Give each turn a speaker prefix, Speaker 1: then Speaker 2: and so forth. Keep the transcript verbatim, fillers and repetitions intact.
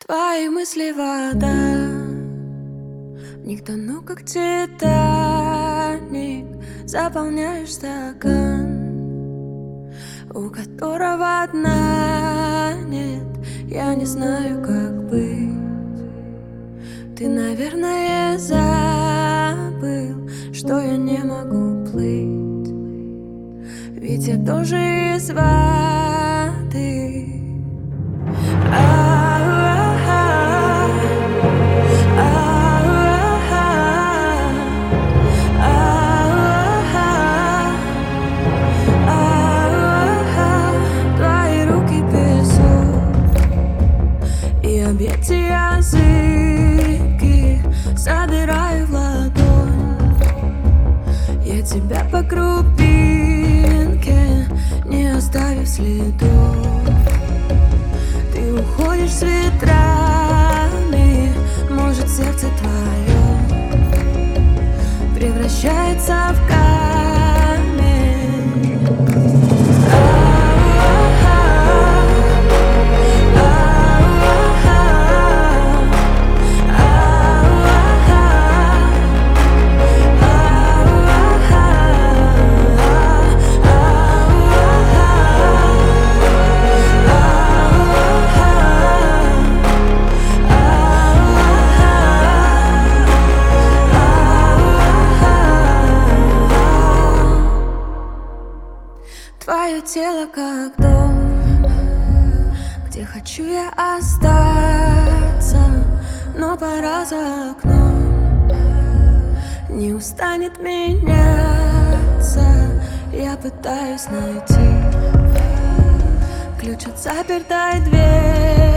Speaker 1: Твои мысли вода, в них тону, как Титаник. Заполняешь стакан, у которого дна нет. Я не знаю, как быть. Ты, наверное, забыл, что я не могу плыть, ведь я тоже из воды. Твои руки песок и объятия языки собираю в ладонь. Я тебя по крупинке, не оставив следов. Ты уходишь с ветрами, может, сердце твое превращается в камень. Твое тело как дом, где хочу я остаться, но пора за окном не устанет меняться. Я пытаюсь найти ключ от запертой двери.